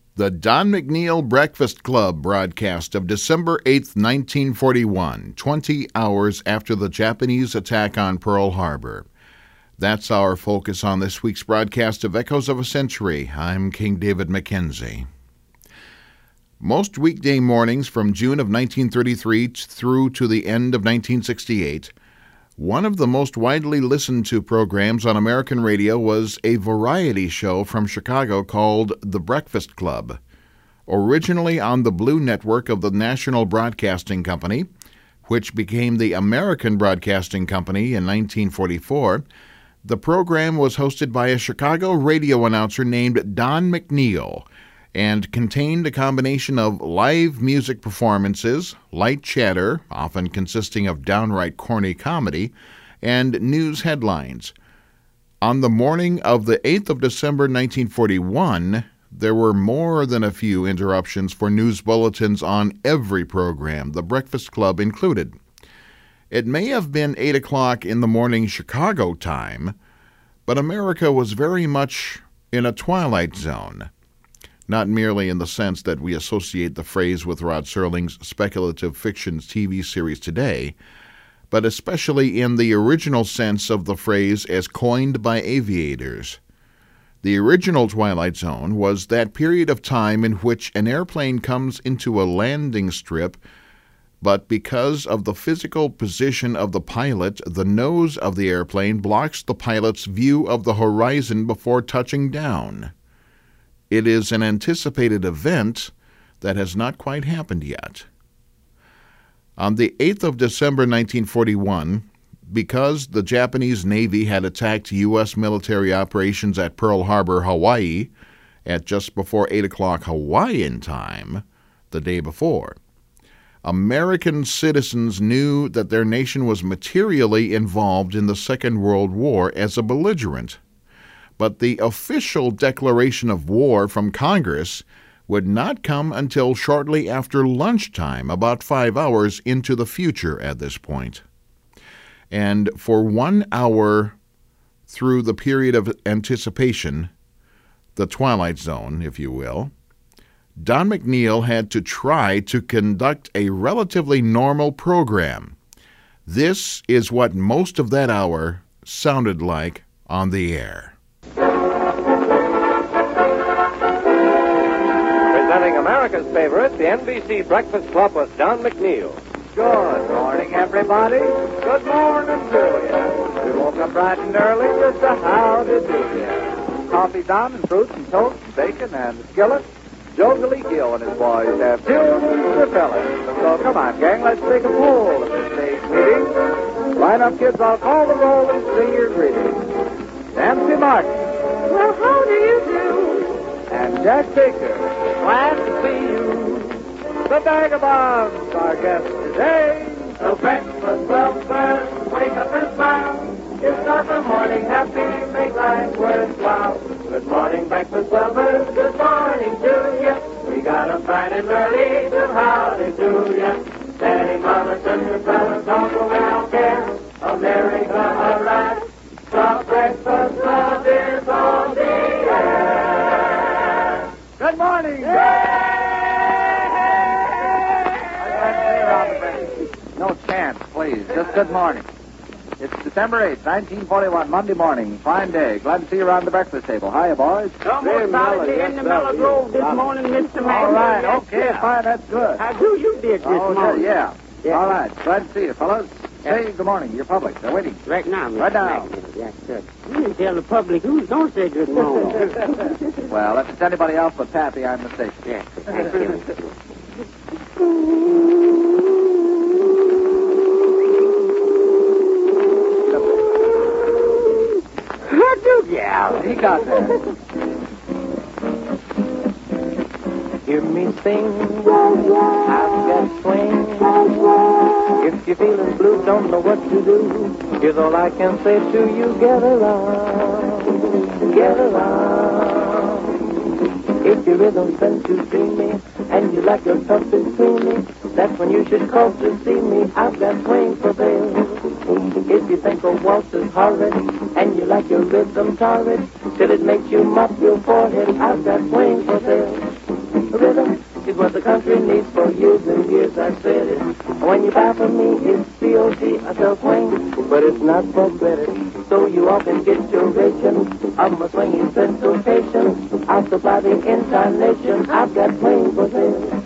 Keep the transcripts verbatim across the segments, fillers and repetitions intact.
The Don McNeil Breakfast Club broadcast of December eighth, nineteen forty-one, twenty hours after the Japanese attack on Pearl Harbor. That's our focus on this week's broadcast of Echoes of a Century. I'm King David Mackenzie. Most weekday mornings from June of nineteen thirty-three through to the end of nineteen sixty-eight, one of the most widely listened to programs on American radio was a variety show from Chicago called The Breakfast Club. Originally on the Blue Network of the National Broadcasting Company, which became the American Broadcasting Company in nineteen forty-four, the program was hosted by a Chicago radio announcer named Don McNeil and contained a combination of live music performances, light chatter, often consisting of downright corny comedy, and news headlines. On the morning of the eighth of December, nineteen forty-one, there were more than a few interruptions for news bulletins on every program, The Breakfast Club included. It may have been eight o'clock in the morning Chicago time, but America was very much in a twilight zone. Not merely in the sense that we associate the phrase with Rod Serling's speculative fiction T V series today, but especially in the original sense of the phrase as coined by aviators. The original Twilight Zone was that period of time in which an airplane comes into a landing strip, but because of the physical position of the pilot, the nose of the airplane blocks the pilot's view of the horizon before touching down. It is an anticipated event that has not quite happened yet. On the eighth of December, nineteen forty-one, because the Japanese Navy had attacked U S military operations at Pearl Harbor, Hawaii, at just before eight o'clock Hawaiian time, the day before, American citizens knew that their nation was materially involved in the Second World War as a belligerent. But the official declaration of war from Congress would not come until shortly after lunchtime, about five hours into the future at this point. And for one hour through the period of anticipation, the Twilight Zone, if you will, Don McNeil had to try to conduct a relatively normal program. This is what most of that hour sounded like on the air. Presenting America's favorite, the N B C Breakfast Club with Don McNeil. Good morning, everybody. Good morning to you. We woke up bright and early just to howdy do you. Coffee down and fruits and toast and bacon and skillet. Joe Galicchio and his boys have tunes to fill it. So come on, gang, let's take a poll at this stage meeting. Line up, kids, I'll call the roll and sing your greetings. Nancy Martin. Well, how do you do? And Jack Baker. Glad to see you. The Vagabonds, our guests today. So breakfast well served, wake up and smile. It's not the morning happy, make life worthwhile. Good morning, breakfast lovers, good morning to you. We got 'em bright and early to howdy to you. Daddy, Mama, sister, brothers, don't go out there. America, alright. The breakfast club is on the air. Good morning. No chance, please. Just good morning. It's December eighth, nineteen forty-one, Monday morning. Fine day. Glad to see you around the breakfast table. Hiya, boys. Almost solidly in the Mellow Grove this morning, Mister Magnus. All right, Yes, okay, sir. fine, that's good. How do you did this Oh, morning? yeah. Yeah. All right, glad to see you, fellas. Say good morning. You're public. They're waiting. Right now, Mister Right now. Magnus. Yes, sir. You didn't tell the public who's going to say good morning. Well, if it's anybody else but Pappy, I'm mistaken. Yes, thank you. How do you? Yeah, he got there. Hear me sing, I've got swing. If you're feeling blue, don't know what to do, here's all I can say to you: get around, get around. If your rhythm's been too dreamy and you like your toughest creamy, that's when you should call to see me. I've got swing for sale. If you think a waltz is horrid and you like your rhythm torrid till it makes you mop your forehead, I've got swing for sale. I said it. When you buy from me, it's C O D, I sell swing, but it's not for credit. So you all can get your ration of my swinging sensation. I'll supply the entire nation. I've got swing for sale.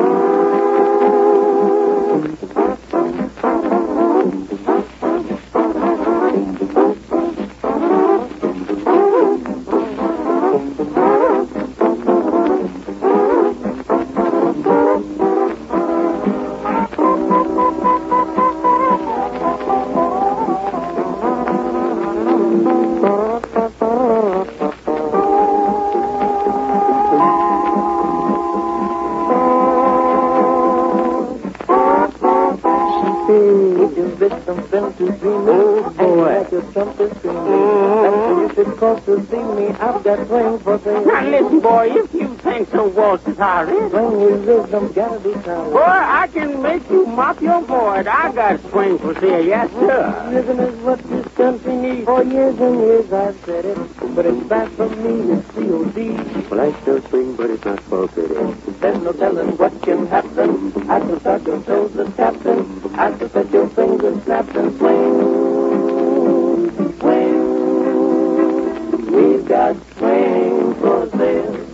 I've got swing for sale. Now listen, boy, if you think so waltzes are it. Swing with rhythm, gotta be tired. Boy, I can make you mop your board. I got swing for sale, yes, sir. Rhythm is what this country needs. For years and years I've said it, but it's bad for me, it's C O D. Well, I still swing, but it's not for credit. There's no telling what can happen. I can start your toes the captain. I can set your fingers snapped and swing, swing. We've got swing for sale.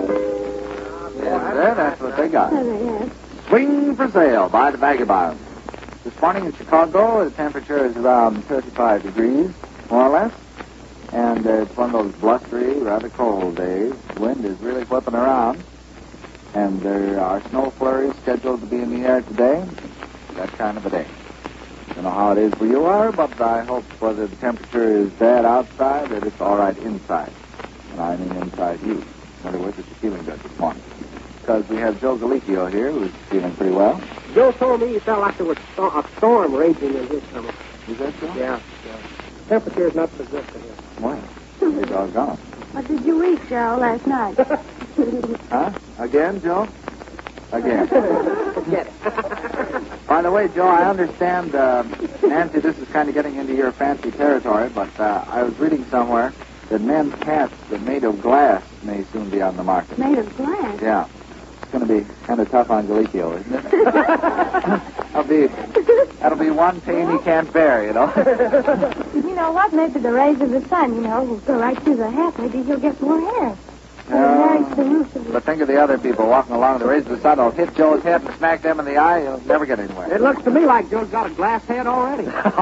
Yes, sir, that's what they got. Swing for sale by the Vagabonds. This morning in Chicago, the temperature is around thirty-five degrees, more or less. And uh, it's one of those blustery, rather cold days. The wind is really whipping around. And there are snow flurries scheduled to be in the air today. That kind of a day. I don't know how it is where you are, but I hope whether the temperature is bad outside, that it's all right inside. And I mean inside you. In other words, that you're feeling good this morning. Because we have Joe Galicchio here, who's feeling pretty well. Joe told me he felt like there was sto- a storm raging in his stomach. Is that so? Yeah, yeah. Temperature's not so good for him. Well, you're doggone. What did you eat, Joe, last night? Huh? Again, Joe? Again. Forget it. By the way, Joe, I understand, uh, Nancy, this is kind of getting into your fancy territory, but uh, I was reading somewhere that men's hats that made of glass may soon be on the market. Made of glass? Yeah. It's going to be kind of tough on Galicchio, isn't it? that'll, be, that'll be one pain he can't bear, you know. You know what? Maybe the rays of the sun, you know, will go right through the hat. Maybe he'll get more hair. Uh, the roof of but think of the other people walking along the rays of the sun. They'll hit Joe's head and smack them in the eye. He'll never get anywhere. It looks to me like Joe's got a glass head already.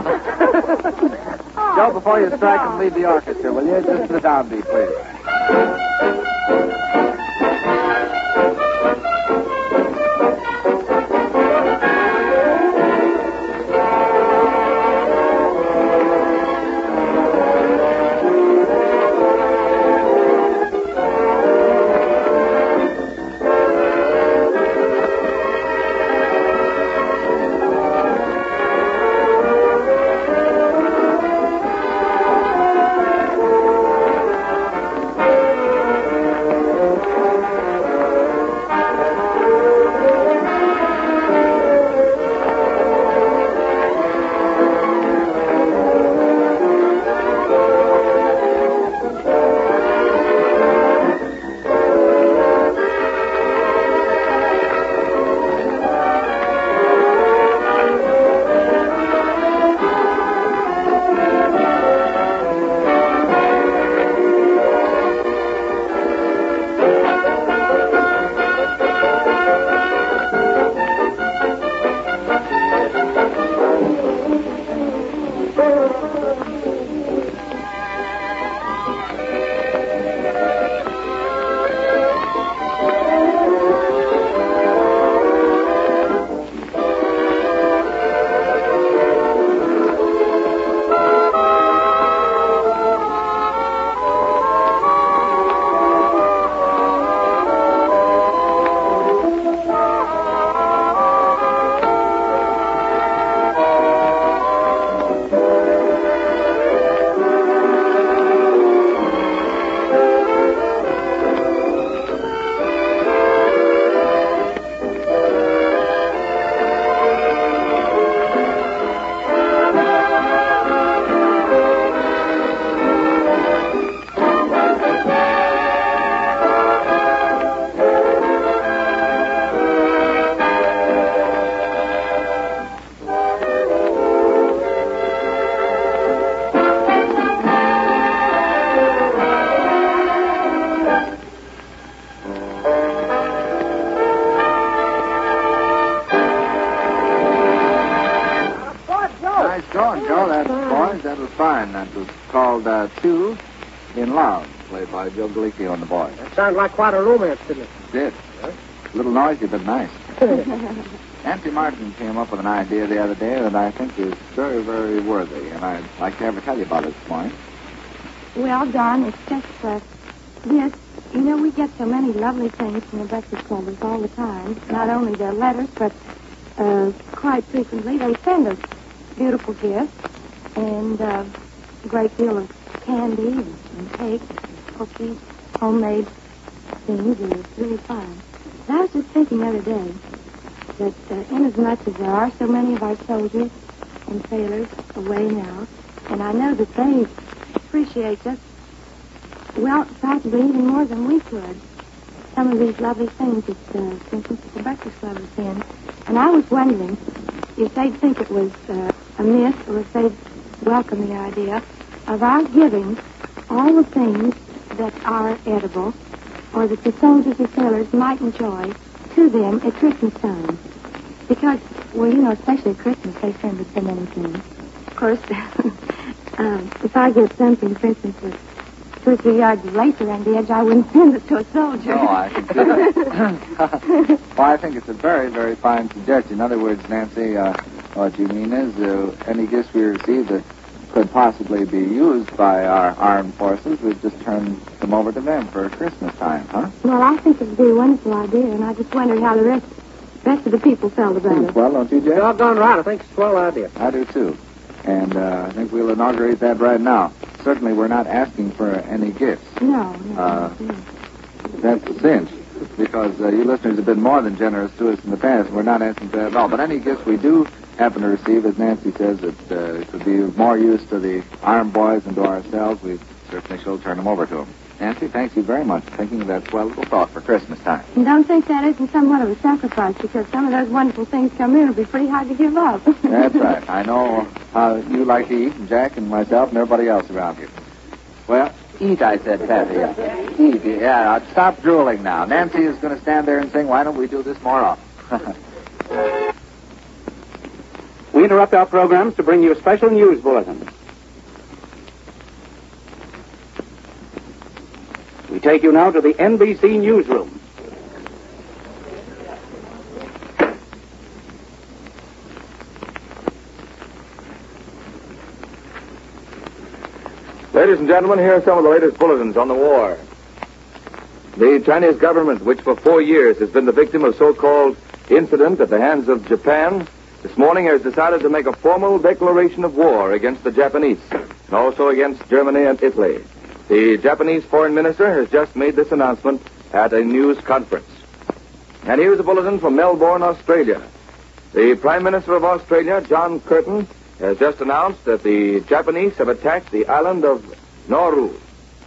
oh, Joe, before you strike and leave the orchestra, will you? Just sit down, B, please. on, Joe. That, boys, that was fine. That was called uh, Two in Love, played by Joe Galicki on the boys. That sounds like quite a romance, didn't it? It did. A little noisy, but nice. Nancy Martin came up with an idea the other day that I think is very, very worthy, and I'd like to have her tell you about it this morning. Well, Don, it's just, uh, yes, you know, we get so many lovely things from the Breakfast Clubbers all the time. Not only their letters, but uh, quite frequently they send us beautiful gifts and uh, a great deal of candy and, and cakes, cookies, homemade things, and it's really fun. And I was just thinking the other day that uh, inasmuch as there are so many of our soldiers and sailors away now, and I know that they appreciate just, well, possibly even more than we could, some of these lovely things that, uh, for instance, the Breakfast Club has been. And I was wondering if they'd think it was uh, amiss or if they'd welcome the idea of our giving all the things that are edible or that the soldiers or sailors might enjoy to them at Christmas time. Because, well, you know, especially at Christmas, they send us so many things. Of course, um, if I get something, for instance, with two or three yards of lace around the edge, I wouldn't send it to a soldier. No, I can see that. Well, I think it's a very, very fine suggestion. In other words, Nancy, uh, what you mean is uh, any gifts we receive that could possibly be used by our armed forces, we'd just turn them over to them for Christmas time, huh? Well, I think it would be a wonderful idea, and I just wondered how the rest, rest of the people felt about it. Well, don't you, Jack? Doggone right. I think it's a swell idea. I do, too. And uh, I think we'll inaugurate that right now. Certainly, we're not asking for any gifts. No, no. Uh, that's a cinch, because uh, you listeners have been more than generous to us in the past. We're not asking for that at all. But any gifts we do happen to receive, as Nancy says, it uh, could be of more use to the armed boys and to ourselves, we certainly shall turn them over to them. Nancy, thank you very much for thinking of that swell little thought for Christmas time. And don't think that isn't somewhat of a sacrifice, because some of those wonderful things come in will be pretty hard to give up. That's right. I know how you like to eat, and Jack and myself and everybody else around here. Well, eat, I said, Pappy. Eat, yeah. Stop drooling now. Nancy is going to stand there and sing, why don't we do this more often? We interrupt our programs to bring you a special news bulletin. We take you now to the N B C newsroom. Ladies and gentlemen, here are some of the latest bulletins on the war. The Chinese government, which for four years has been the victim of so-called incident at the hands of Japan, this morning has decided to make a formal declaration of war against the Japanese, and also against Germany and Italy. The Japanese foreign minister has just made this announcement at a news conference. And here's a bulletin from Melbourne, Australia. The Prime Minister of Australia, John Curtin, has just announced that the Japanese have attacked the island of Nauru.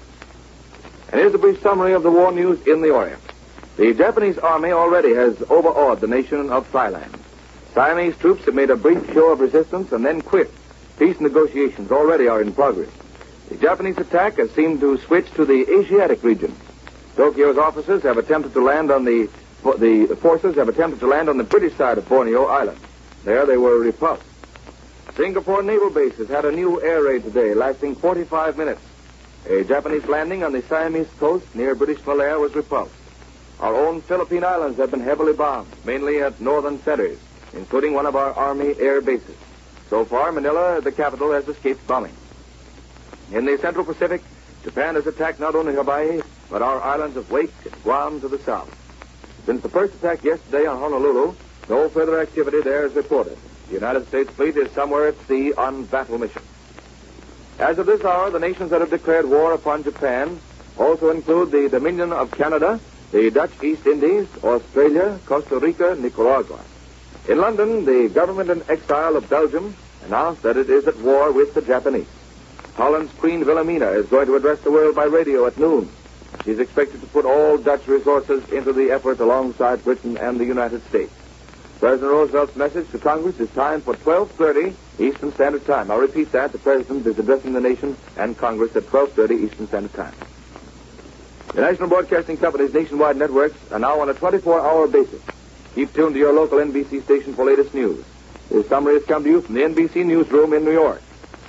And here's a brief summary of the war news in the Orient. The Japanese army already has overawed the nation of Thailand. Siamese troops have made a brief show of resistance and then quit. Peace negotiations already are in progress. The Japanese attack has seemed to switch to the Asiatic region. Tokyo's officers have attempted to land on the... The forces have attempted to land on the British side of Borneo Island. There they were repulsed. Singapore Naval Base has had a new air raid today, lasting forty-five minutes. A Japanese landing on the Siamese coast near British Malaya was repulsed. Our own Philippine Islands have been heavily bombed, mainly at northern centers, including one of our Army air bases. So far, Manila, the capital, has escaped bombing. In the Central Pacific, Japan has attacked not only Hawaii, but our islands of Wake and Guam to the south. Since the first attack yesterday on Honolulu, no further activity there is reported. The United States fleet is somewhere at sea on battle mission. As of this hour, the nations that have declared war upon Japan also include the Dominion of Canada, the Dutch East Indies, Australia, Costa Rica, Nicaragua. In London, the government in exile of Belgium announced that it is at war with the Japanese. Holland's Queen Wilhelmina is going to address the world by radio at noon. She's expected to put all Dutch resources into the effort alongside Britain and the United States. President Roosevelt's message to Congress is timed for twelve thirty Eastern Standard Time. I'll repeat that. The President is addressing the nation and Congress at twelve thirty Eastern Standard Time. The National Broadcasting Company's nationwide networks are now on a twenty-four hour basis. Keep tuned to your local N B C station for latest news. This summary has come to you from the N B C newsroom in New York.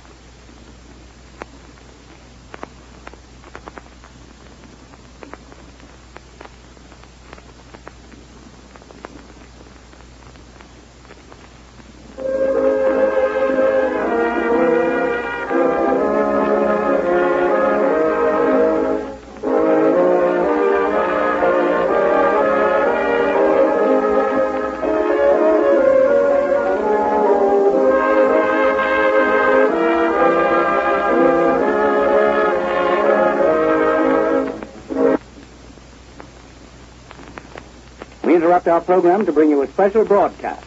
We interrupt our program to bring you a special broadcast.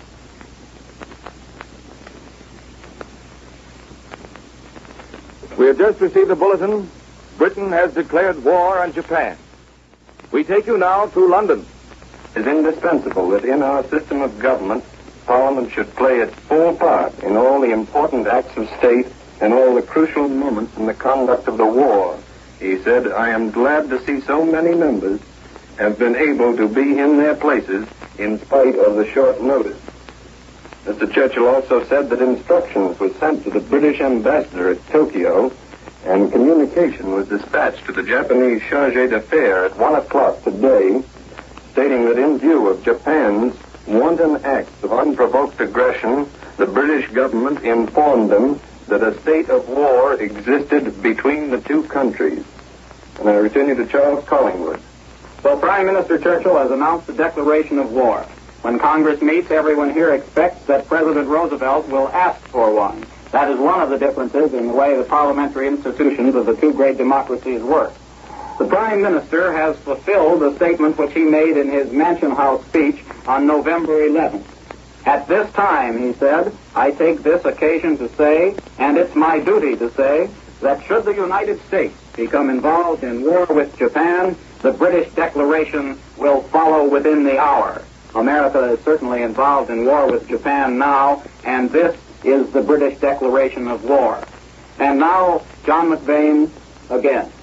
We have just received a bulletin. Britain has declared war on Japan. We take you now to London. It is indispensable that in our system of government, Parliament should play its full part in all the important acts of state and all the crucial moments in the conduct of the war. He said, I am glad to see so many members have been able to be in their places in spite of the short notice. Mister Churchill also said that instructions were sent to the British ambassador at Tokyo and communication was dispatched to the Japanese chargé d'affaires at one o'clock today, stating that in view of Japan's wanton acts of unprovoked aggression, the British government informed them that a state of war existed between the two countries. And I return you to Charles Collingwood. Well, Prime Minister Churchill has announced a declaration of war. When Congress meets, everyone here expects that President Roosevelt will ask for one. That is one of the differences in the way the parliamentary institutions of the two great democracies work. The Prime Minister has fulfilled the statement which he made in his Mansion House speech on November eleventh. At this time, he said, I take this occasion to say, and it's my duty to say, that should the United States become involved in war with Japan, the British declaration will follow within the hour. America is certainly involved in war with Japan now, and this is the British declaration of war. And now, John McVane again.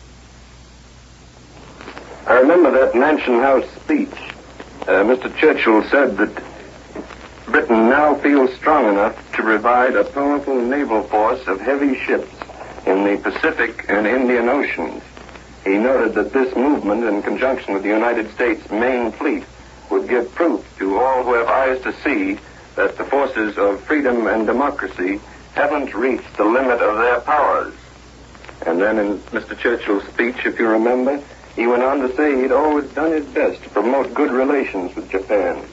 I remember that Mansion House speech. Uh, Mister Churchill said that Britain now feels strong enough to provide a powerful naval force of heavy ships in the Pacific and Indian Oceans. He noted that this movement, in conjunction with the United States main fleet, would give proof to all who have eyes to see that the forces of freedom and democracy haven't reached the limit of their powers. And then in Mister Churchill's speech, if you remember, he went on to say he'd always done his best to promote good relations with Japan.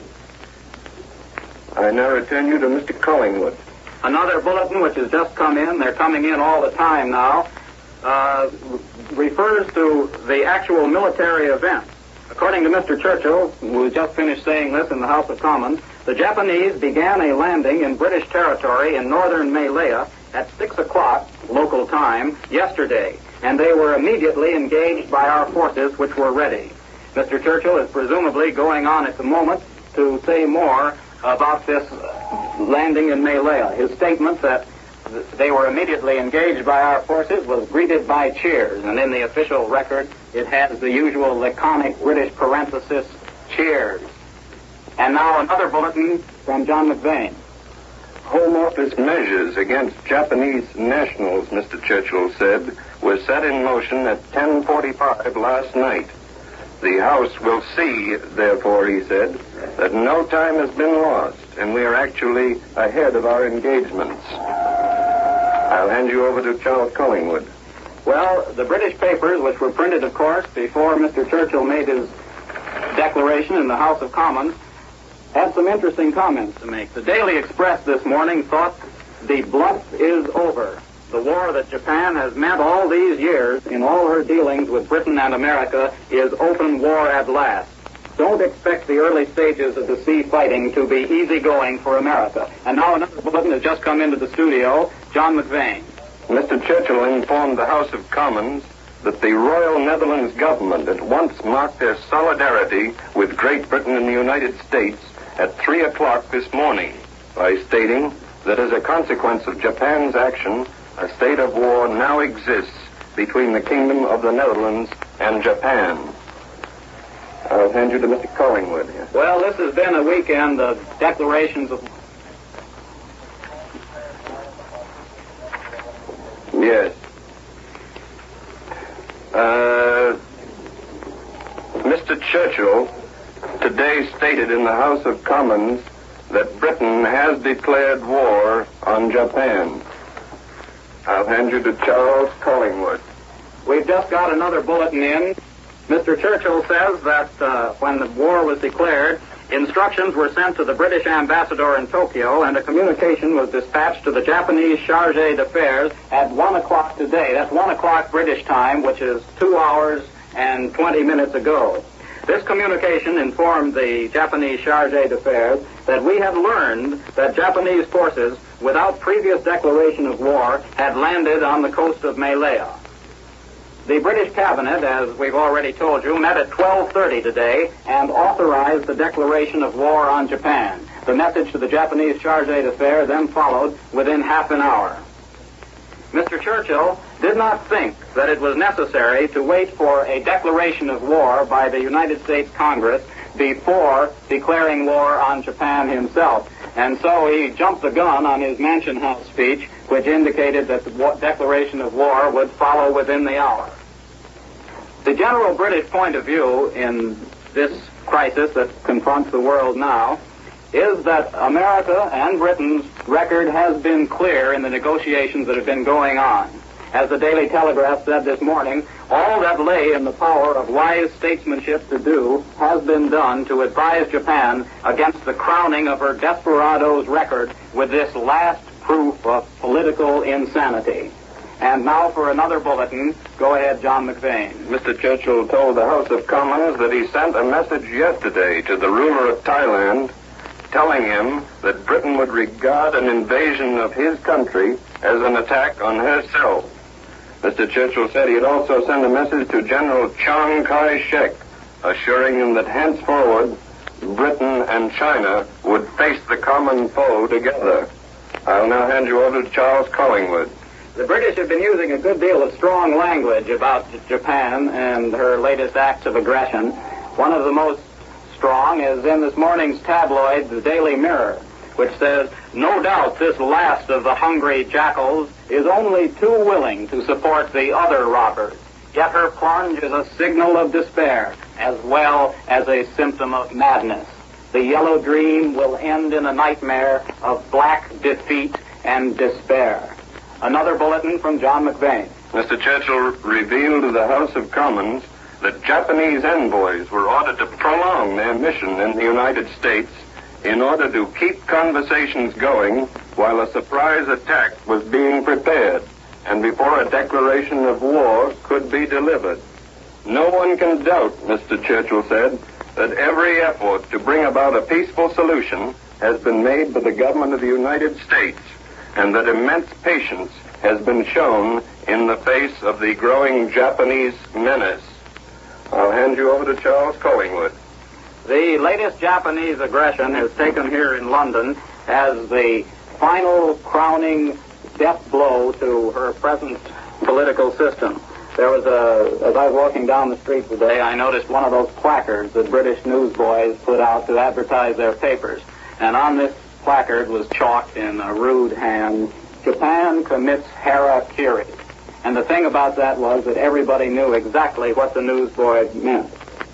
I now return you to Mister Collingwood. Another bulletin which has just come in, they're coming in all the time now, uh, refers to the actual military events. According to Mister Churchill, who just finished saying this in the House of Commons, the Japanese began a landing in British territory in northern Malaya at six o'clock local time yesterday, and they were immediately engaged by our forces, which were ready. Mister Churchill is presumably going on at the moment to say more about this landing in Malaya. His statement that they were immediately engaged by our forces was greeted by cheers, and in the official record it has the usual laconic British parenthesis, cheers. And now another bulletin from John McVane. Home Office measures against Japanese nationals, Mister Churchill said, were set in motion at ten forty-five last night. The House will see, therefore, he said, that no time has been lost, and we are actually ahead of our engagements. I'll hand you over to Charles Collingwood. Well, the British papers, which were printed, of course, before Mister Churchill made his declaration in the House of Commons, had some interesting comments to make. The Daily Express this morning thought the bluff is over. The war that Japan has meant all these years in all her dealings with Britain and America is open war at last. Don't expect the early stages of the sea fighting to be easygoing for America. And now another bulletin has just come into the studio. John McVane. Mister Churchill informed the House of Commons that the Royal Netherlands government at once marked their solidarity with Great Britain and the United States at three o'clock this morning by stating that as a consequence of Japan's action, a state of war now exists between the Kingdom of the Netherlands and Japan. I'll hand you to Mister Collingwood here. Well, this has been a weekend of declarations of Yes. Uh, Mister Churchill today stated in the House of Commons that Britain has declared war on Japan. I'll hand you to Charles Collingwood. We've just got another bulletin in. Mister Churchill says that uh, when the war was declared, instructions were sent to the British ambassador in Tokyo, and a communication was dispatched to the Japanese charge d'affaires at one o'clock today. That's one o'clock British time, which is two hours and twenty minutes ago. This communication informed the Japanese charge d'affaires that we had learned that Japanese forces, without previous declaration of war, had landed on the coast of Malaya. The British cabinet, as we've already told you, met at twelve thirty today and authorized the declaration of war on Japan. The message to the Japanese charge d'affaires then followed within half an hour. Mister Churchill did not think that it was necessary to wait for a declaration of war by the United States Congress before declaring war on Japan himself. And so he jumped the gun on his Mansion House speech, which indicated that the declaration of war would follow within the hour. The general British point of view in this crisis that confronts the world now is that America and Britain's record has been clear in the negotiations that have been going on. As the Daily Telegraph said this morning, all that lay in the power of wise statesmanship to do has been done to advise Japan against the crowning of her desperado's record with this last proof of political insanity. And now for another bulletin. Go ahead, John McVane. Mister Churchill told the House of Commons that he sent a message yesterday to the ruler of Thailand telling him that Britain would regard an invasion of his country as an attack on herself. Mister Churchill said he had also sent a message to General Chiang Kai-shek, assuring him that henceforward Britain and China would face the common foe together. I'll now hand you over to Charles Collingwood. The British have been using a good deal of strong language about Japan and her latest acts of aggression. One of the most strong is in this morning's tabloid, the Daily Mirror, which says, "No doubt this last of the hungry jackals is only too willing to support the other robbers. Yet her plunge is a signal of despair, as well as a symptom of madness. The yellow dream will end in a nightmare of black defeat and despair." Another bulletin from John McVane. Mister Churchill revealed to the House of Commons that Japanese envoys were ordered to prolong their mission in the United States in order to keep conversations going while a surprise attack was being prepared and before a declaration of war could be delivered. No one can doubt, Mister Churchill said, that every effort to bring about a peaceful solution has been made by the government of the United States, and that immense patience has been shown in the face of the growing Japanese menace. I'll hand you over to Charles Collingwood. The latest Japanese aggression is taken here in London as the final crowning death blow to her present political system. There was a, as I was walking down the street today, I noticed one of those placards that British newsboys put out to advertise their papers. And on this placard was chalked in a rude hand, "Japan commits harakiri." And the thing about that was that everybody knew exactly what the newsboys meant.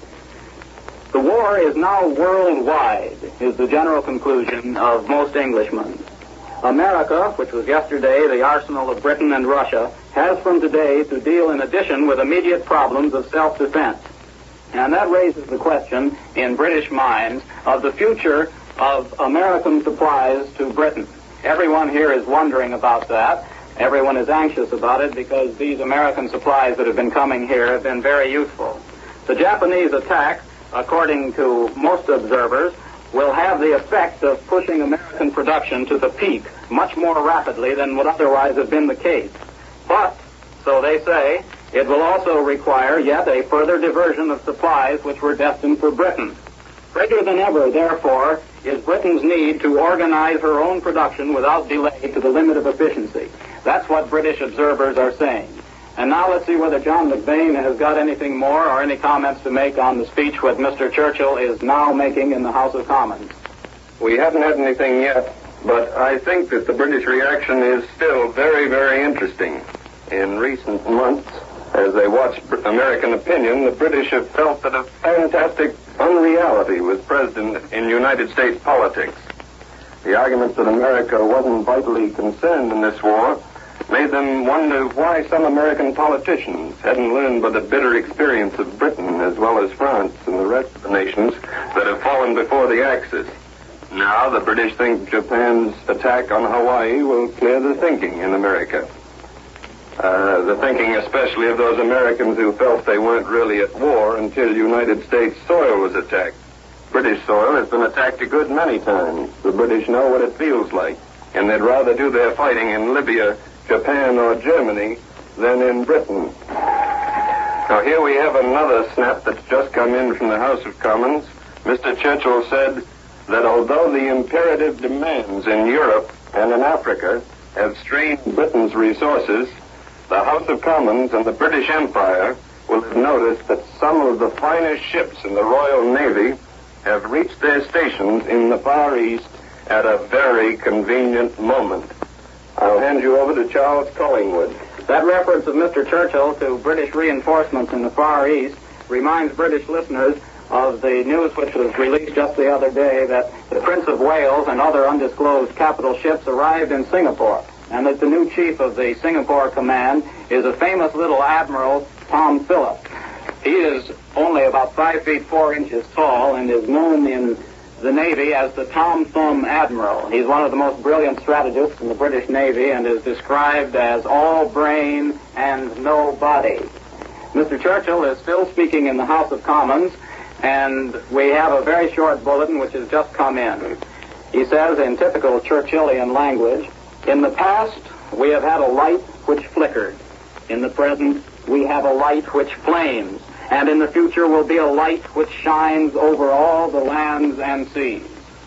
The war is now worldwide, is the general conclusion of most Englishmen. America, which was yesterday the arsenal of Britain and Russia, has from today to deal in addition with immediate problems of self-defense. And that raises the question in British minds of the future of American supplies to Britain. Everyone here is wondering about that. Everyone is anxious about it because these American supplies that have been coming here have been very useful. The Japanese attack, according to most observers, will have the effect of pushing American production to the peak much more rapidly than would otherwise have been the case. But, so they say, it will also require yet a further diversion of supplies which were destined for Britain. Greater than ever, therefore, is Britain's need to organize her own production without delay to the limit of efficiency. That's what British observers are saying. And now let's see whether John McVane has got anything more or any comments to make on the speech that Mister Churchill is now making in the House of Commons. We haven't had anything yet, but I think that the British reaction is still very, very interesting. In recent months, as they watched American opinion, the British have felt that a fantastic unreality was present in United States politics. The argument that America wasn't vitally concerned in this war made them wonder why some American politicians hadn't learned by the bitter experience of Britain, as well as France and the rest of the nations that have fallen before the Axis. Now the British think Japan's attack on Hawaii will clear the thinking in America. Uh, the thinking especially of those Americans who felt they weren't really at war until United States soil was attacked. British soil has been attacked a good many times. The British know what it feels like, and they'd rather do their fighting in Libya, Japan, or Germany than in Britain. Now here we have another snap that's just come in from the House of Commons. Mister Churchill said that although the imperative demands in Europe and in Africa have strained Britain's resources, the House of Commons and the British Empire will have noticed that some of the finest ships in the Royal Navy have reached their stations in the Far East at a very convenient moment. I'll hand you over to Charles Collingwood. That reference of Mister Churchill to British reinforcements in the Far East reminds British listeners of the news which was released just the other day that the Prince of Wales and other undisclosed capital ships arrived in Singapore, and that the new chief of the Singapore command is a famous little admiral, Tom Phillips. He is only about five feet four inches tall and is known in the Navy as the Tom Thumb Admiral. He's one of the most brilliant strategists in the British Navy and is described as all brain and no body. Mister Churchill is still speaking in the House of Commons, and we have a very short bulletin which has just come in. He says in typical Churchillian language, "In the past, we have had a light which flickered. In the present, we have a light which flames. And in the future will be a light which shines over all the lands and seas."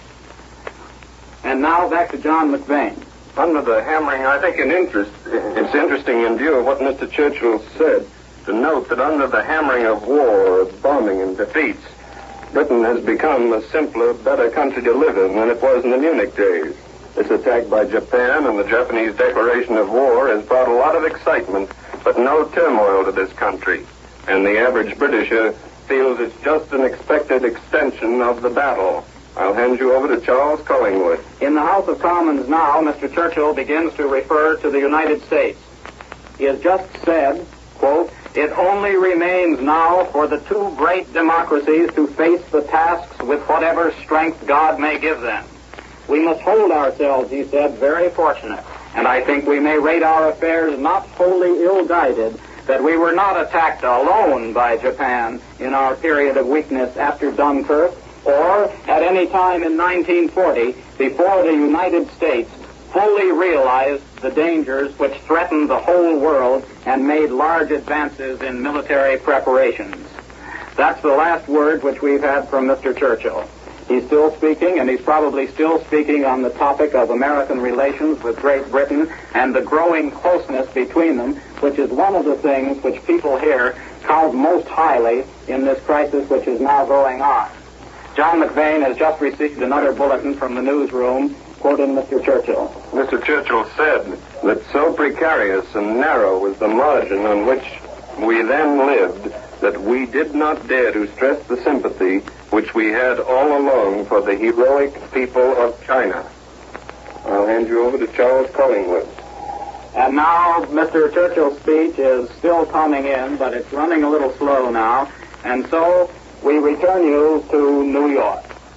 And now back to John McVane. Under the hammering, I think in interest, it's interesting in view of what Mister Churchill said to note that under the hammering of war, of bombing and defeats, Britain has become a simpler, better country to live in than it was in the Munich days. This attack by Japan and the Japanese declaration of war has brought a lot of excitement, but no turmoil to this country. And the average Britisher feels it's just an expected extension of the battle. I'll hand you over to Charles Collingwood. In the House of Commons now, Mister Churchill begins to refer to the United States. He has just said, quote, "It only remains now for the two great democracies to face the tasks with whatever strength God may give them. We must hold ourselves," he said, "very fortunate. And I think we may rate our affairs not wholly ill-guided, that we were not attacked alone by Japan in our period of weakness after Dunkirk, or at any time in nineteen forty, before the United States fully realized the dangers which threatened the whole world and made large advances in military preparations." That's the last word which we've had from Mister Churchill. He's still speaking, and he's probably still speaking on the topic of American relations with Great Britain and the growing closeness between them, which is one of the things which people here count most highly in this crisis which is now going on. John McVane has just received another bulletin from the newsroom, quoting Mister Churchill. Mister Churchill said that so precarious and narrow was the margin on which we then lived that we did not dare to stress the sympathy which we had all along for the heroic people of China. I'll hand you over to Charles Collingwood. And now Mister Churchill's speech is still coming in, but it's running a little slow now, and so we return you to New York.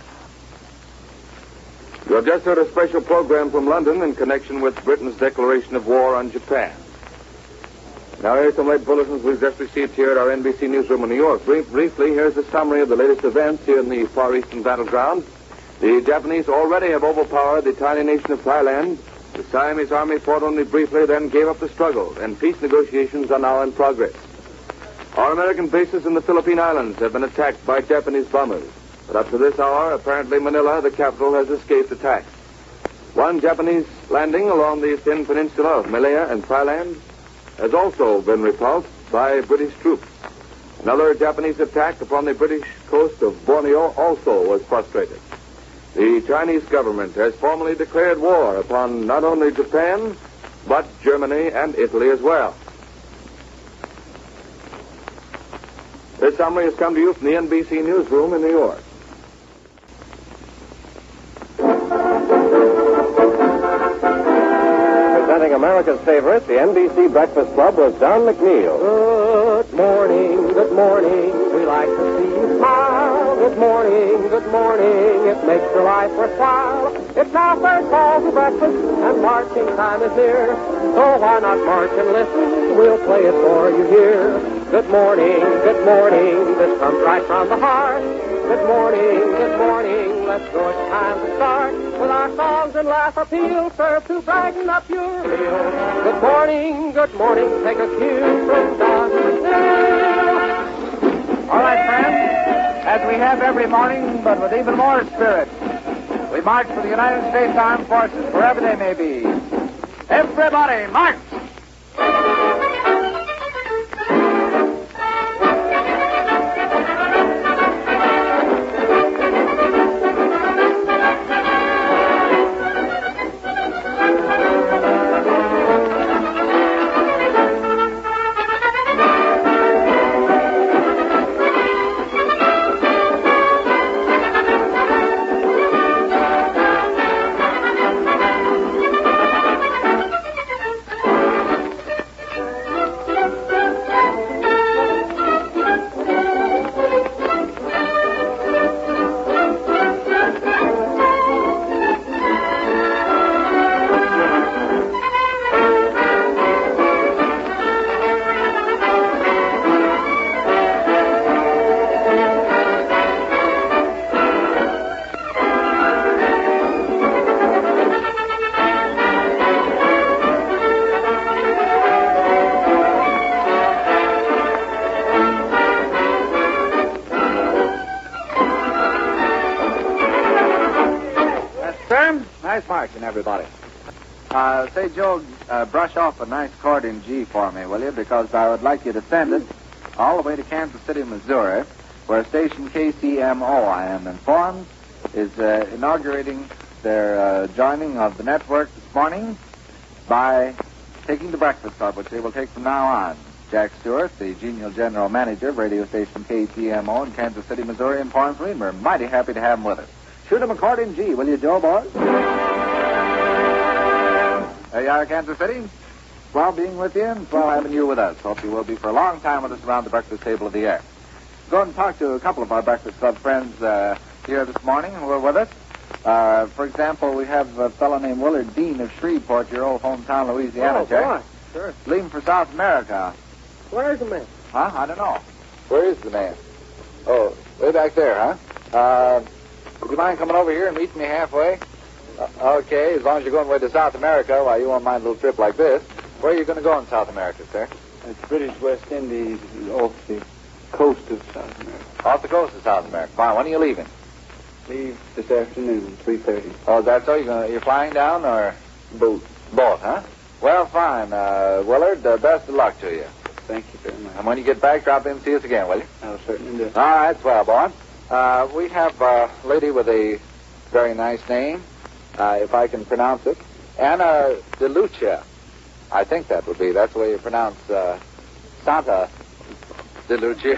You have just heard a special program from London in connection with Britain's declaration of war on Japan. Now, here's some late bulletins we've just received here at our N B C newsroom in New York. Brief, briefly, here's a summary of the latest events here in the Far Eastern battleground. The Japanese already have overpowered the tiny nation of Thailand. The Siamese army fought only briefly, then gave up the struggle, and peace negotiations are now in progress. Our American bases in the Philippine Islands have been attacked by Japanese bombers. But up to this hour, apparently Manila, the capital, has escaped attack. One Japanese landing along the thin peninsula of Malaya and Thailand has also been repulsed by British troops. Another Japanese attack upon the British coast of Borneo also was frustrated. The Chinese government has formally declared war upon not only Japan, but Germany and Italy as well. This summary has come to you from the N B C newsroom in New York. Presenting America's favorite, the N B C Breakfast Club, was Don McNeil. Good morning, good morning. We like to see you smile. Good morning, good morning. It makes your life worthwhile. It's our first call to breakfast, and marching time is near. So why not march and listen? We'll play it for you here. Good morning, good morning. This comes right from the heart. Good morning, good morning. Let's go, it's time to start with our songs and laugh appeal, serve to brighten up your meal. Good morning, good morning. Take a cue from Don McNeil. All right, friends, as we have every morning, but with even more spirit, we march for the United States Armed Forces, wherever they may be. Everybody, march! Nice marching, everybody. Uh, say, Joe, uh, brush off a nice chord in G for me, will you? Because I would like you to send it all the way to Kansas City, Missouri, where station K C M O, I am informed, is uh, inaugurating their uh, joining of the network this morning by taking the Breakfast Club, which they will take from now on. Jack Stewart, the genial general manager of radio station K C M O in Kansas City, Missouri, informs me, and we're mighty happy to have him with us. Shoot him a chord in G, will you, Joe, boys? There you are, Kansas City. Swell being with you, and swell having you with us. Hope you will be for a long time with us around the breakfast table of the air. Go and talk to a couple of our Breakfast Club friends uh, here this morning who are with us. Uh, for example, we have a fellow named Willard Dean of Shreveport, your old hometown, Louisiana, Oh, Jack. boy. Sure. Leaving for South America. Where's the man? Huh? I don't know. Where is the man? Oh, way back there, huh? Uh, would you mind coming over here and meeting me halfway? Uh, okay, as long as you're going way to South America, why, you won't mind a little trip like this. Where are you going to go in South America, sir? It's British West Indies off the coast of South America. Off the coast of South America. Fine. When are you leaving? Leave this afternoon, three thirty. Oh, is that so? You're, gonna, you're flying down, or? Boat. Both, huh? Well, fine. Uh, Willard, uh, best of luck to you. Thank you very much. And when you get back, drop in and see us again, will you? I'll certainly do. All right, swell, boy. Uh, we have a lady with a very nice name, uh, if I can pronounce it. Anna DeLucia. I think that would be. That's the way you pronounce uh, Santa DeLucia.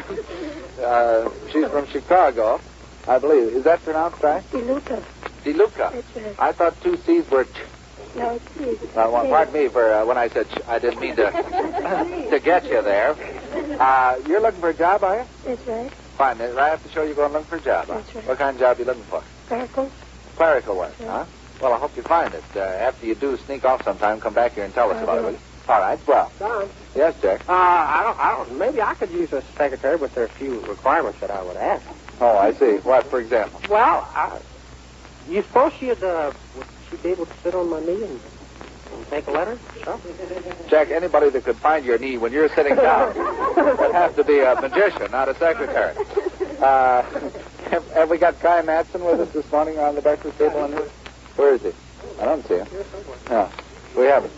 uh, she's from Chicago, I believe. Is that pronounced right? DeLuca. DeLuca. That's right. I thought two C's were... Ch- No, it's Steve. Uh, well, pardon me for uh, when I said ch- I didn't mean to to get you there. Uh, you're looking for a job, are you? That's right. Fine. Right after the show, you're going looking for a job. That's huh? right. What kind of job are you looking for? Clerical. Clerical work, Yeah. huh? Well, I hope you find it. Uh, after you do, sneak off sometime. Come back here and tell us I about it, will. will you? All right. Well. Don, Yes, Jack. uh, I don't, I don't, maybe I could use a secretary, but there are a few requirements that I would ask. Oh, I see. What, for example? Well, I, you suppose she'd, uh, would she be able to sit on my knee and, and take a letter? Sure. Jack, anybody that could find your knee when you're sitting down would have to be a magician, not a secretary. Uh, have, have we got Guy Madsen with us this morning around the breakfast table? In here? Where is he? I don't see him. No, we haven't.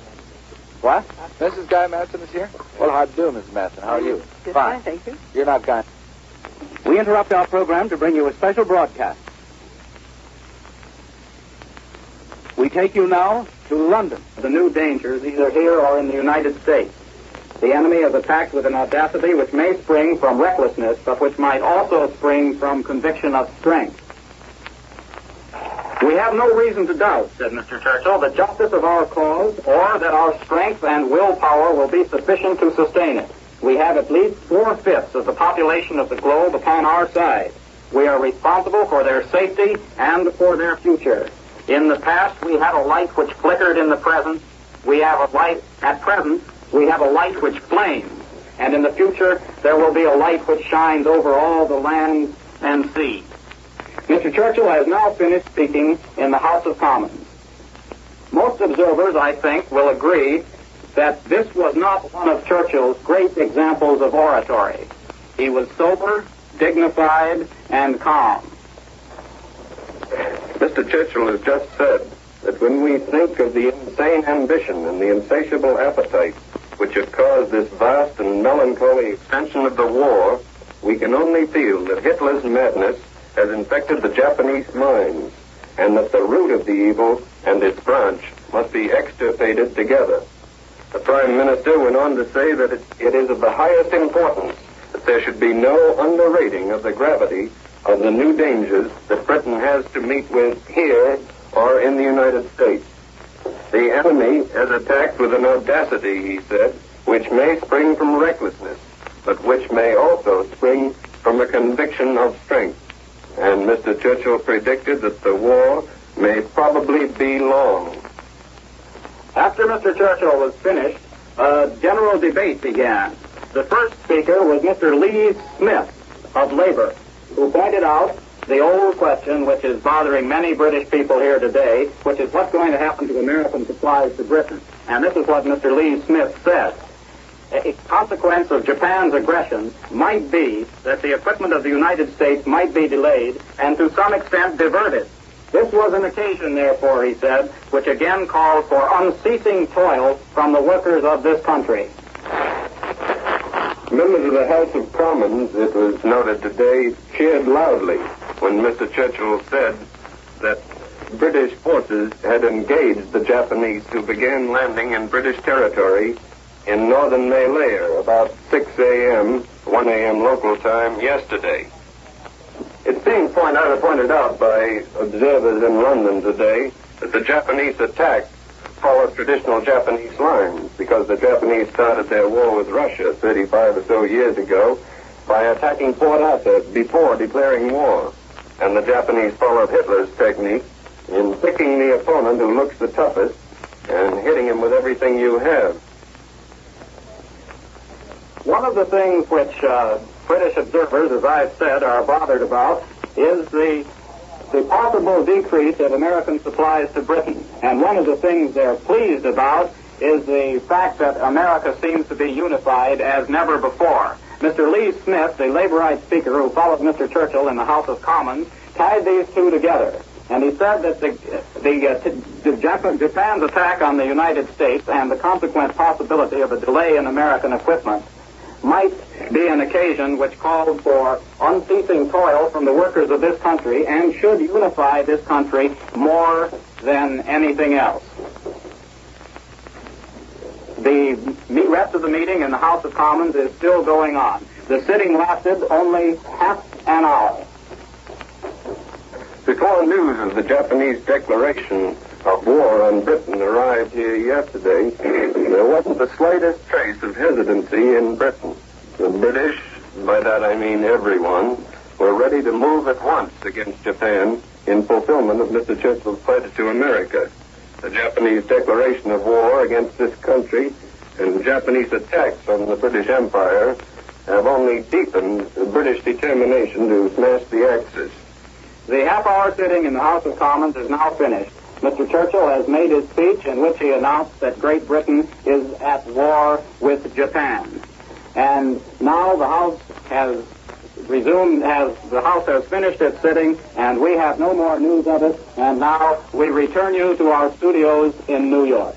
What? Missus Guy Madsen is here? Well, how do you do, Missus Madsen? How are you? Good, Fine. thank you. You're not Guy. We interrupt our program to bring you a special broadcast. We take you now to London. The new dangers, either here or in the United States. The enemy is attacked with an audacity which may spring from recklessness, but which might also spring from conviction of strength. We have no reason to doubt, said Mister Churchill, the justice of our cause, or that our strength and willpower will be sufficient to sustain it. We have at least four-fifths of the population of the globe upon our side. We are responsible for their safety and for their future. In the past, we had a light which flickered in the present. We have a light, at present, we have a light which flames. And in the future, there will be a light which shines over all the lands and seas. Mister Churchill has now finished speaking in the House of Commons. Most observers, I think, will agree that this was not one of Churchill's great examples of oratory. He was sober, dignified, and calm. Mister Churchill has just said that when we think of the insane ambition and the insatiable appetite which have caused this vast and melancholy extension of the war, we can only feel that Hitler's madness has infected the Japanese minds, and that the root of the evil and its branch must be extirpated together. The Prime Minister went on to say that it, it is of the highest importance that there should be no underrating of the gravity of the new dangers that Britain has to meet with here or in the United States. The enemy has attacked with an audacity, he said, which may spring from recklessness, but which may also spring from a conviction of strength. And Mister Churchill predicted that the war may probably be long. After Mister Churchill was finished, a general debate began. The first speaker was Mister Lee Smith of Labor, who pointed out the old question which is bothering many British people here today, which is what's going to happen to American supplies to Britain. And this is what Mister Lee Smith said. A consequence of Japan's aggression might be that the equipment of the United States might be delayed and to some extent diverted. This was an occasion, therefore, he said, which again called for unceasing toil from the workers of this country. Members of the House of Commons, it was noted today, cheered loudly when Mister Churchill said that British forces had engaged the Japanese who began landing in British territory in northern Malaya about six a.m., one a.m. local time yesterday. It's being point out, pointed out by observers in London today that the Japanese attack followed traditional Japanese lines because the Japanese started their war with Russia thirty-five or so years ago by attacking Port Arthur before declaring war. And the Japanese followed Hitler's technique in picking the opponent who looks the toughest and hitting him with everything you have. One of the things which uh, British observers, as I've said, are bothered about is the the possible decrease of American supplies to Britain. And one of the things they're pleased about is the fact that America seems to be unified as never before. Mister Lee Smith, the Laborite speaker who followed Mister Churchill in the House of Commons, tied these two together. And he said that the, the, uh, t- the Jap- Japan's attack on the United States and the consequent possibility of a delay in American equipment might be an occasion which called for unceasing toil from the workers of this country and should unify this country more than anything else. The rest of the meeting in the House of Commons is still going on. The sitting lasted only half an hour. Before news of the Japanese declaration of war on Britain arrived here yesterday, there wasn't the slightest trace of hesitancy in Britain. The British, by that I mean everyone, were ready to move at once against Japan in fulfillment of Mister Churchill's pledge to America. The Japanese declaration of war against this country and Japanese attacks on the British Empire have only deepened the British determination to smash the Axis. The half-hour sitting in the House of Commons is now finished. Mister Churchill has made his speech in which he announced that Great Britain is at war with Japan. And now the House has resumed, has the House has finished its sitting, and we have no more news of it. And now we return you to our studios in New York.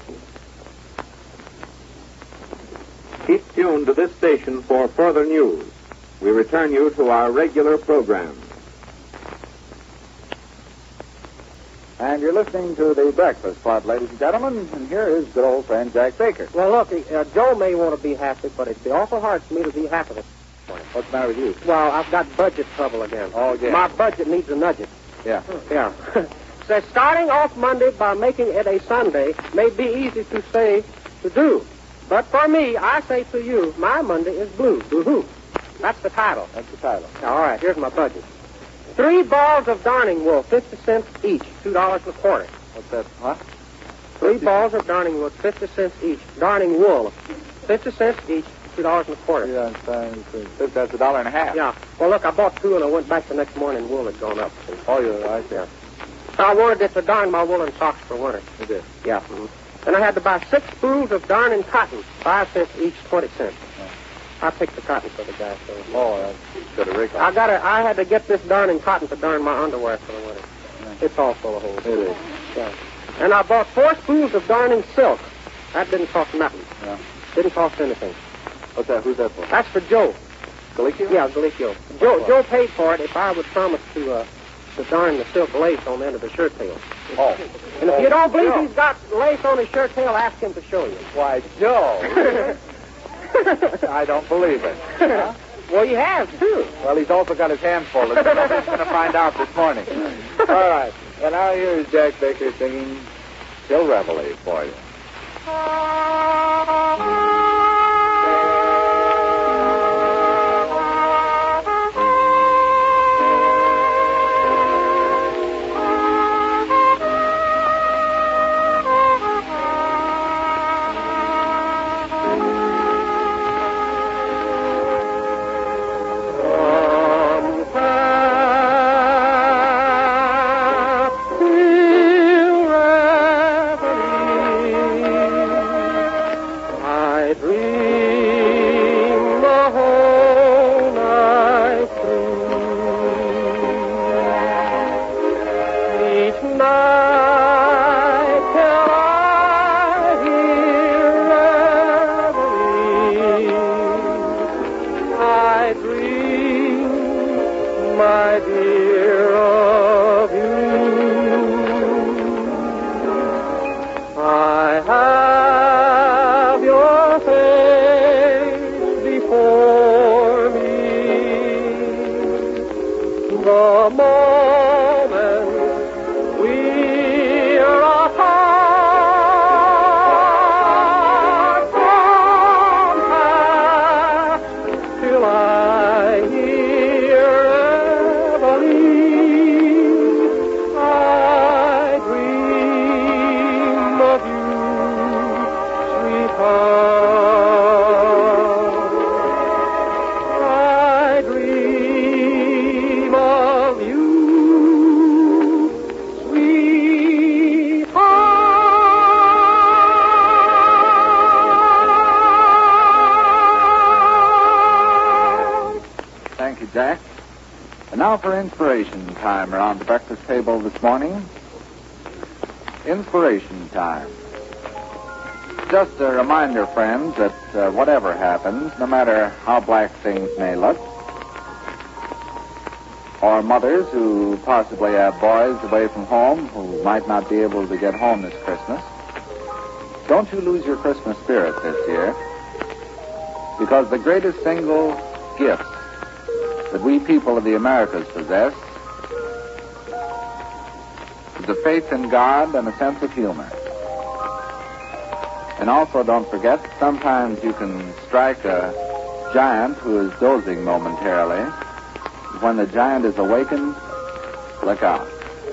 Keep tuned to this station for further news. We return you to our regular program. And you're listening to the Breakfast Club, ladies and gentlemen, and here is good old friend Jack Baker. Well, look, uh, Joe may want to be happy, but it'd be awful hard for me to be happy this morning. What's the matter with you? Well, I've got budget trouble again. Oh, yeah. My budget needs a nudge. Yeah. Yeah. Says starting off Monday by making it a Sunday may be easy to say to do. But for me, I say to you, my Monday is blue. Boo-hoo. That's the title. That's the title. All right, here's my budget. Three balls of darning wool, fifty cents each, two dollars and a quarter. What's that? What? Three balls of darning wool, fifty cents each. Darning wool, fifty cents each, two dollars and a quarter. Yeah, that's, that's a dollar and a half. Yeah. Well, look, I bought two and I went back the next morning and wool had gone up. Oh, you're right there. So I wanted it to darn my woolen socks for winter. You did? Yeah. Mm-hmm. And I had to buy six spools of darning cotton, five cents each, twenty cents. I picked the cotton for the guy. So. Oh, that's good. A rig. I got to. I had to get this darning cotton to darn my underwear for the winter. Yeah. It's all full of holes. It is. Yeah. And I bought four spools of darning silk. That didn't cost nothing. Yeah. Didn't cost anything. What's that? Who's that for? That's for Joe. Galicchio? Yeah, Galicchio. Joe. Joe paid for it if I would promise to uh, to darn the silk lace on the end of the shirt tail. Oh. And if oh, you don't believe Joe. he's got lace on his shirt tail, ask him to show you. Why, Joe. I don't believe it. Huh? Well, he has, too. Well, he's also got his hands full. That's what he's going to find out this morning. All right. And now here's Jack Baker singing Till Reveille for you. Jack. And now for inspiration time around the breakfast table this morning. Inspiration time. Just a reminder, friends, that uh, whatever happens, no matter how black things may look, or mothers who possibly have boys away from home who might not be able to get home this Christmas, don't you lose your Christmas spirit this year, because the greatest single gift that we people of the Americas possess is a faith in God and a sense of humor. And also, don't forget, sometimes you can strike a giant who is dozing momentarily. When the giant is awakened, look out.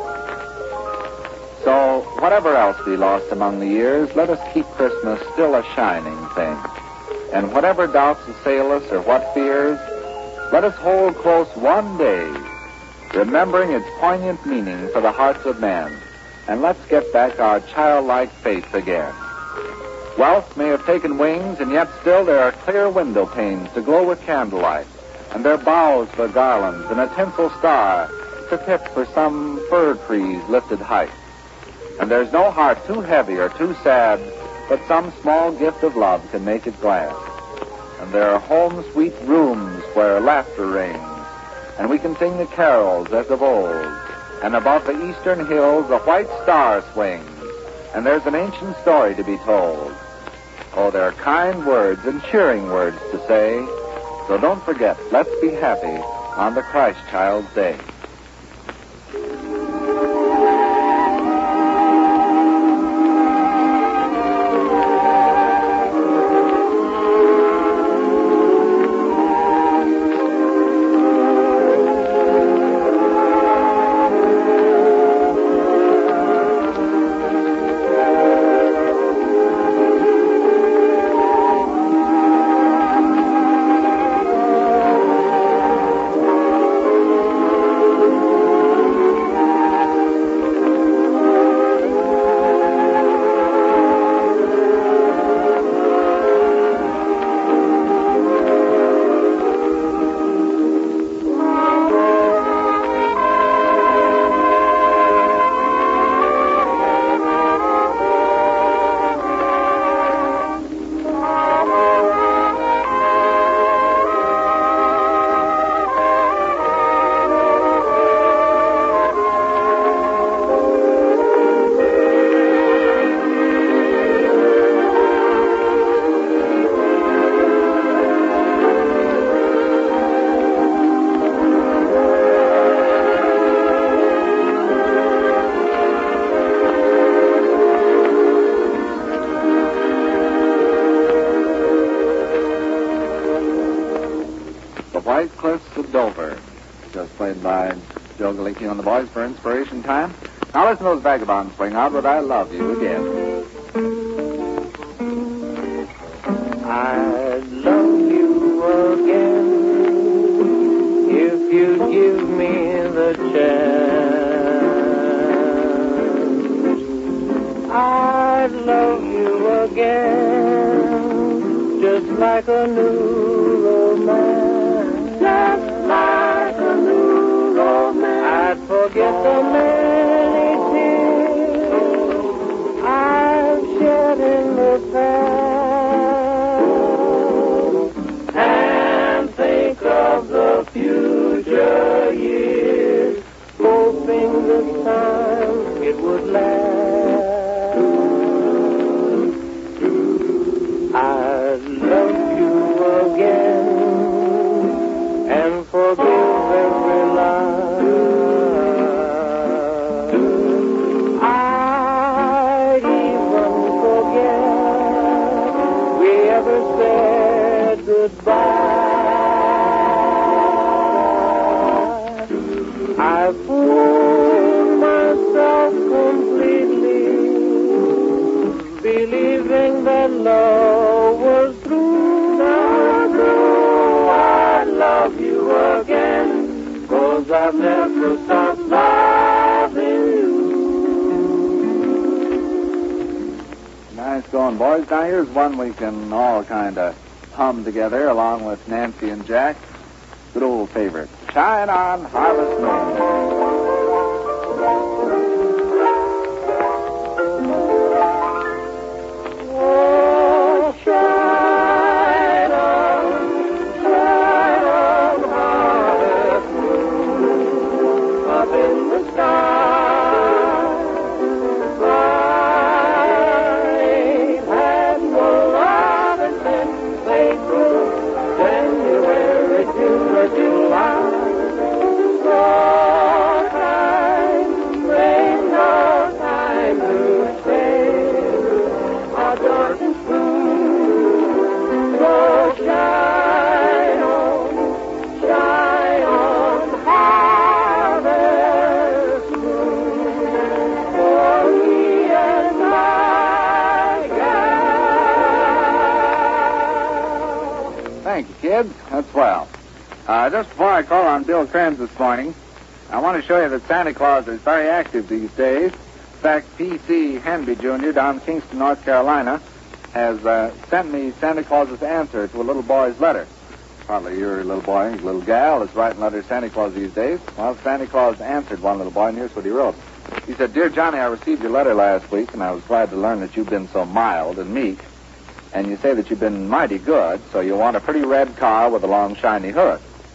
So, whatever else we lost among the years, let us keep Christmas still a shining thing. And whatever doubts assail us or what fears, let us hold close one day, remembering its poignant meaning for the hearts of men. And let's get back our childlike faith again. Wealth may have taken wings, and yet still there are clear window panes to glow with candlelight, and there are boughs for garlands, and a tinsel star to tip for some fir tree's lifted height. And there's no heart too heavy or too sad, but some small gift of love can make it glad. And there are home-sweet rooms where laughter reigns, and we can sing the carols as of old, and above the eastern hills a white star swings, and there's an ancient story to be told. Oh, there are kind words and cheering words to say, so don't forget, let's be happy on the Christ Child's Day. White Cliffs of Dover, just played by Joe Galicki on the Boys for Inspiration Time. Now listen to those vagabonds swing out with I Love You again. I'd love you again if you'd give me the chance. I'd love you again just like a new romance. Just like a new romance. I'd forget the many tears I've shed in the past, and think of the future years, hoping this time it would last. I'd love you again and forgive every lie. I'd even forget we ever said goodbye. I fooled myself completely, believing that love was true. Not true. I love you again, 'cause I've never stopped loving you. Nice going, boys. Now here's one we can all kind of hum together along with Nancy and Jack. Good old favorite. Shine on, Harvest Moon. Thank you, kids. That's swell. Uh, just before I call on Bill Kranz this morning, I want to show you that Santa Claus is very active these days. In fact, P C Henby Junior down in Kingston, North Carolina, has uh, sent me Santa Claus's answer to a little boy's letter. Probably your little boy, your little gal is writing letters to Santa Claus these days. Well, Santa Claus answered one little boy, and here's what he wrote. He said, "Dear Johnny, I received your letter last week, and I was glad to learn that you've been so mild and meek. And you say that you've been mighty good, so you want a pretty red car with a long, shiny hood.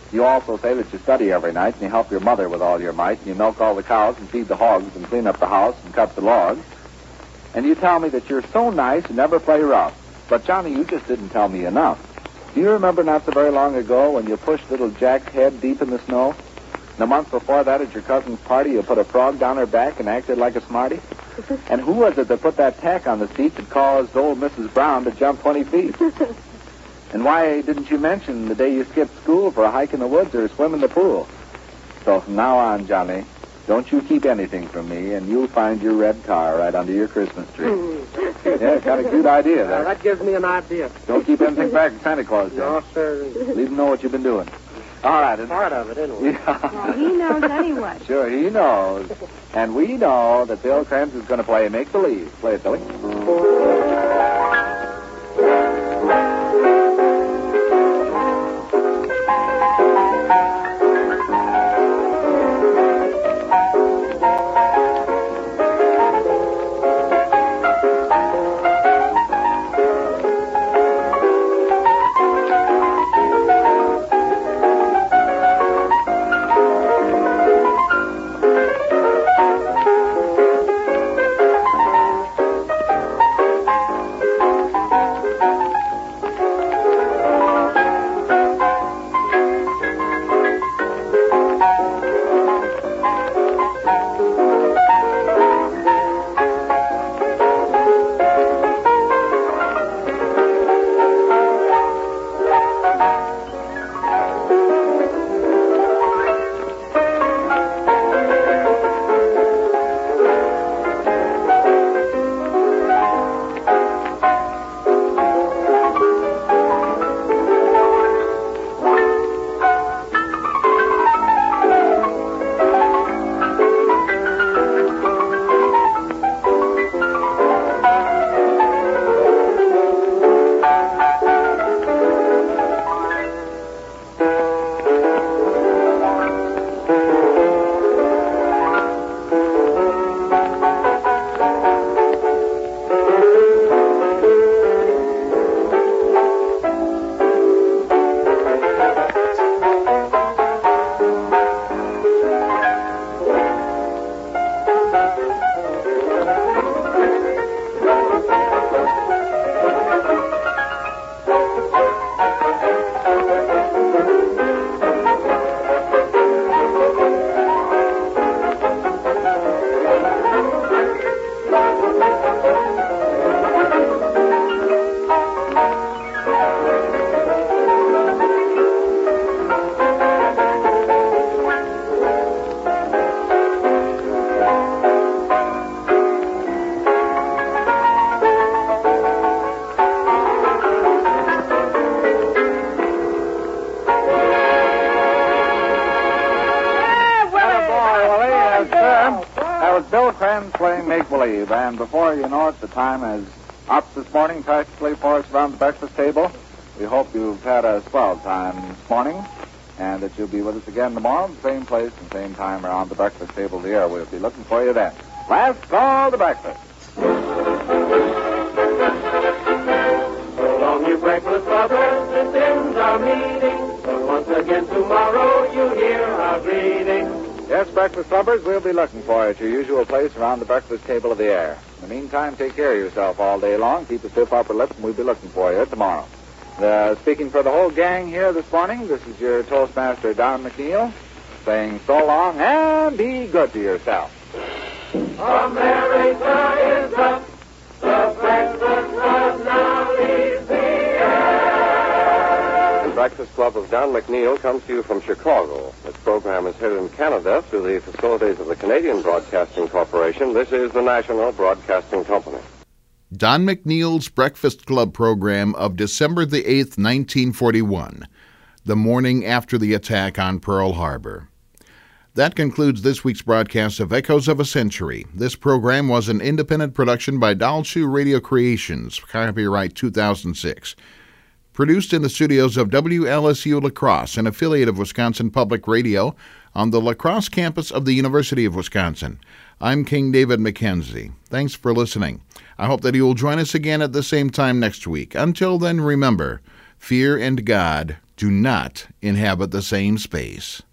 You also say that you study every night, and you help your mother with all your might, and you milk all the cows and feed the hogs and clean up the house and cut the logs. And you tell me that you're so nice and never play rough. But, Johnny, you just didn't tell me enough. Do you remember not so very long ago when you pushed little Jack's head deep in the snow? And a month before that at your cousin's party, you put a frog down her back and acted like a smarty? And who was it that put that tack on the seat that caused old Missus Brown to jump twenty feet? And why didn't you mention the day you skipped school for a hike in the woods or a swim in the pool? So from now on, Johnny, don't you keep anything from me, and you'll find your red car right under your Christmas tree. Yeah, kind of cute idea there. Uh, that gives me an idea. Don't keep anything back from Santa Claus, then. No, sir. Leave him know what you've been doing. All right. And part of it, anyway. Yeah. Well, he knows anyway. Sure, he knows. And we know that Bill Krebs is going to play make-believe. Play it, Billy. Make-believe, and before you know it, the time is up this morning practically for us around the breakfast table. We hope you've had a swell time this morning, and that you'll be with us again tomorrow, the same place and same time around the breakfast table here. We'll be looking for you then. Last call to breakfast. So long, you breakfast lovers, this ends our meeting. But once again tomorrow you hear our greeting. Yes, breakfast lovers, we'll be looking for you at your usual place around the breakfast table of the air. In the meantime, take care of yourself all day long. Keep a stiff upper lip, and we'll be looking for you tomorrow. Uh, speaking for the whole gang here this morning, this is your Toastmaster, Don McNeil, saying so long and be good to yourself. America is up. The breakfast club now leaves the air. The Breakfast Club of Don McNeil comes to you from Chicago. This program is heard in Canada through the facilities of the Canadian Broadcasting Corporation. This is the National Broadcasting Company. Don McNeil's Breakfast Club program of December the eighth, nineteen forty-one, the morning after the attack on Pearl Harbor. That concludes this week's broadcast of Echoes of a Century. This program was an independent production by Doll Shoe Radio Creations, copyright two thousand six. Produced in the studios of W L S U La Crosse, an affiliate of Wisconsin Public Radio, on the La Crosse campus of the University of Wisconsin. I'm King David McKenzie. Thanks for listening. I hope that you will join us again at the same time next week. Until then, remember, fear and God do not inhabit the same space.